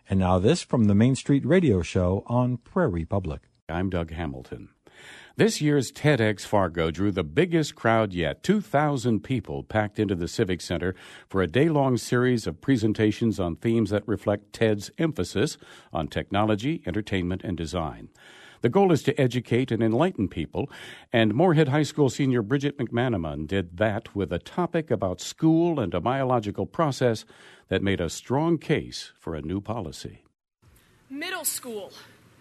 And now this from the Main Street Radio Show on Prairie Public. I'm Doug Hamilton. This year's TEDx Fargo drew the biggest crowd yet. 2,000 people packed into the Civic Center for a day-long series of presentations on themes that reflect TED's emphasis on technology, entertainment, and design. The goal is to educate and enlighten people, and Moorhead High School senior Bridget McManaman did that with a topic about school and a biological process that made a strong case for a new policy. Middle school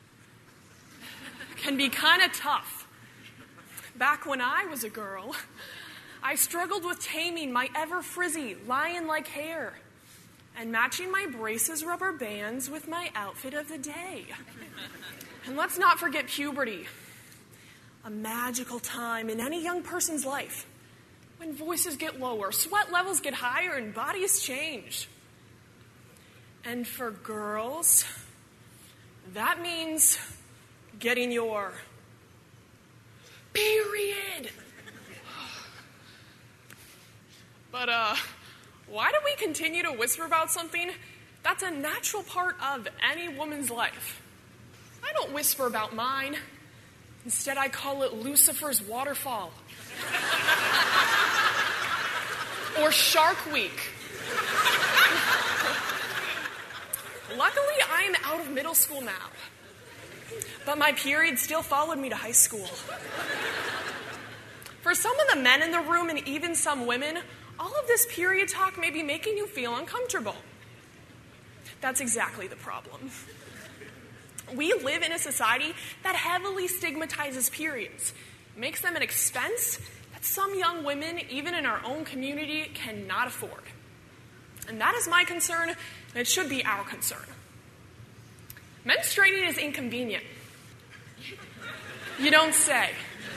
can be kind of tough. Back when I was a girl, I struggled with taming my ever-frizzy, lion-like hair and matching my braces rubber bands with my outfit of the day. And let's not forget puberty, a magical time in any young person's life when voices get lower, sweat levels get higher, and bodies change. And for girls, that means getting your period. But why do we continue to whisper about something that's a natural part of any woman's life? I don't whisper about mine. Instead, I call it Lucifer's Waterfall. Or Shark Week. Luckily, I am out of middle school now. But my period still followed me to high school. For some of the men in the room, and even some women, all of this period talk may be making you feel uncomfortable. That's exactly the problem. We live in a society that heavily stigmatizes periods, makes them an expense that some young women, even in our own community, cannot afford. And that is my concern, and it should be our concern. Menstruating is inconvenient. You don't say.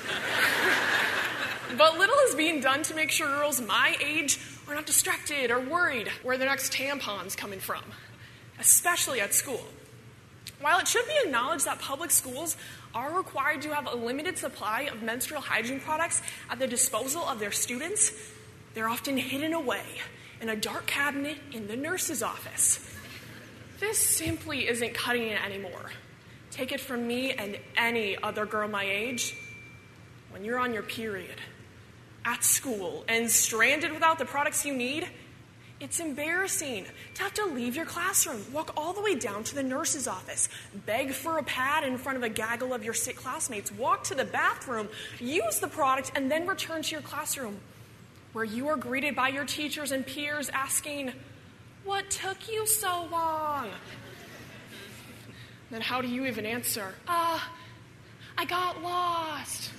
But little is being done to make sure girls my age are not distracted or worried where their next tampon's coming from, especially at school. While it should be acknowledged that public schools are required to have a limited supply of menstrual hygiene products at the disposal of their students, they're often hidden away in a dark cabinet in the nurse's office. This simply isn't cutting it anymore. Take it from me and any other girl my age. When you're on your period, at school, and stranded without the products you need, it's embarrassing to have to leave your classroom, walk all the way down to the nurse's office, beg for a pad in front of a gaggle of your sick classmates, walk to the bathroom, use the product, and then return to your classroom, where you are greeted by your teachers and peers asking, "What took you so long?" Then how do you even answer? I got lost.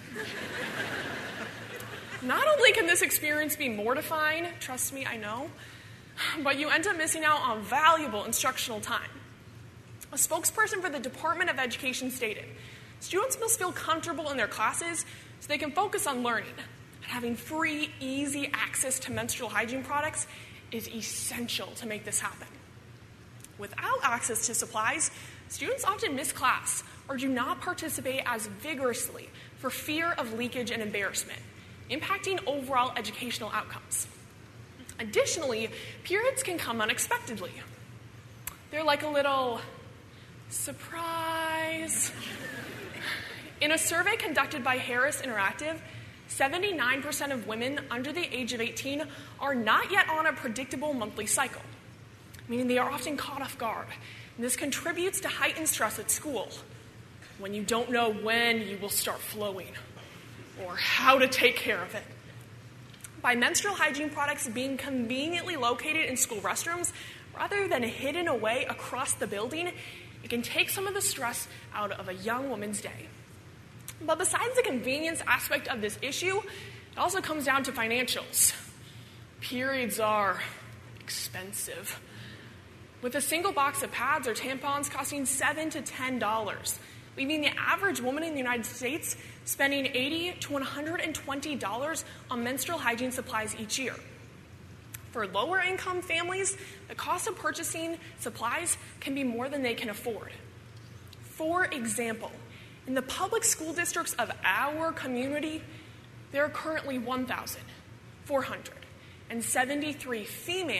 Not only can this experience be mortifying, trust me, I know, but you end up missing out on valuable instructional time. A spokesperson for the Department of Education stated, "Students must feel comfortable in their classes so they can focus on learning. And having free, easy access to menstrual hygiene products is essential to make this happen. Without access to supplies, students often miss class or do not participate as vigorously for fear of leakage and embarrassment, impacting overall educational outcomes. Additionally, periods can come unexpectedly. They're like a little surprise." In a survey conducted by Harris Interactive, 79% of women under the age of 18 are not yet on a predictable monthly cycle, meaning they are often caught off guard. And this contributes to heightened stress at school, when you don't know when you will start flowing or how to take care of it. By menstrual hygiene products being conveniently located in school restrooms rather than hidden away across the building, it can take some of the stress out of a young woman's day. But besides the convenience aspect of this issue, it also comes down to financials. Periods are expensive, with a single box of pads or tampons costing $7 to $10, leaving the average woman in the United States spending $80 to $120 on menstrual hygiene supplies each year. For lower-income families, the cost of purchasing supplies can be more than they can afford. For example, in the public school districts of our community, there are currently 1,473 female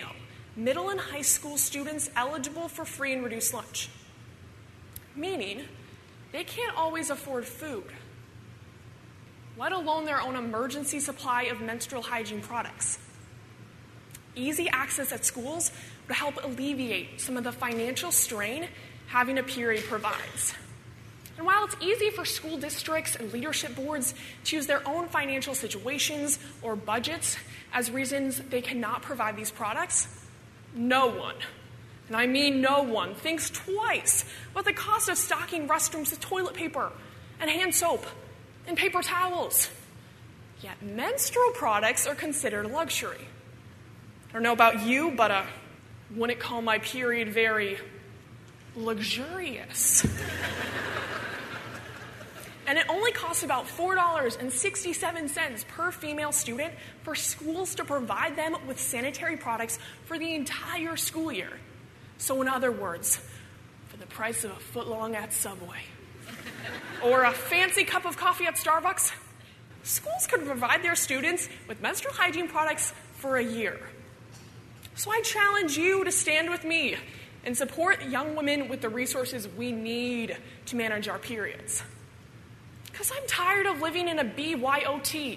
middle and high school students eligible for free and reduced lunch, meaning they can't always afford food, let alone their own emergency supply of menstrual hygiene products. Easy access at schools would help alleviate some of the financial strain having a period provides. And while it's easy for school districts and leadership boards to use their own financial situations or budgets as reasons they cannot provide these products, no one, and I mean no one, thinks twice about the cost of stocking restrooms with toilet paper and hand soap and paper towels. Yet menstrual products are considered a luxury. I don't know about you, but I wouldn't call my period very luxurious. And it only costs about $4.67 per female student for schools to provide them with sanitary products for the entire school year. So in other words, for the price of a footlong at Subway or a fancy cup of coffee at Starbucks, schools could provide their students with menstrual hygiene products for a year. So I challenge you to stand with me and support young women with the resources we need to manage our periods. Because I'm tired of living in a BYOT.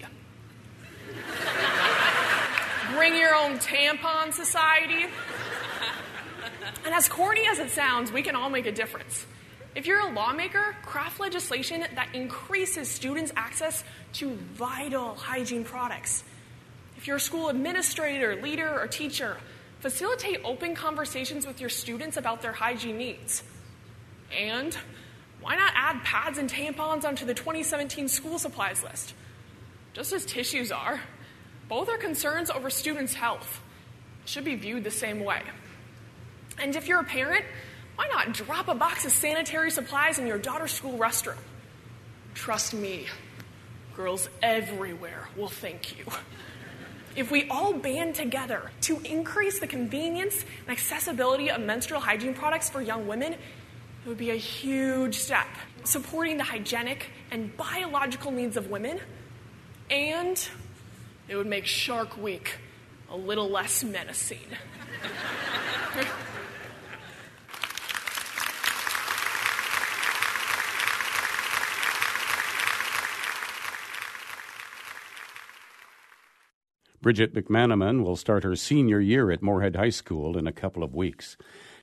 Bring your own tampon society. And as corny as it sounds, we can all make a difference. If you're a lawmaker, craft legislation that increases students' access to vital hygiene products. If you're a school administrator, leader, or teacher, facilitate open conversations with your students about their hygiene needs. And why not add pads and tampons onto the 2017 school supplies list? Just as tissues are, both are concerns over students' health. It should be viewed the same way. And if you're a parent, why not drop a box of sanitary supplies in your daughter's school restroom? Trust me, girls everywhere will thank you. If we all band together to increase the convenience and accessibility of menstrual hygiene products for young women, it would be a huge step supporting the hygienic and biological needs of women, and it would make Shark Week a little less menacing. Bridget McManaman will start her senior year at Moorhead High School in a couple of weeks.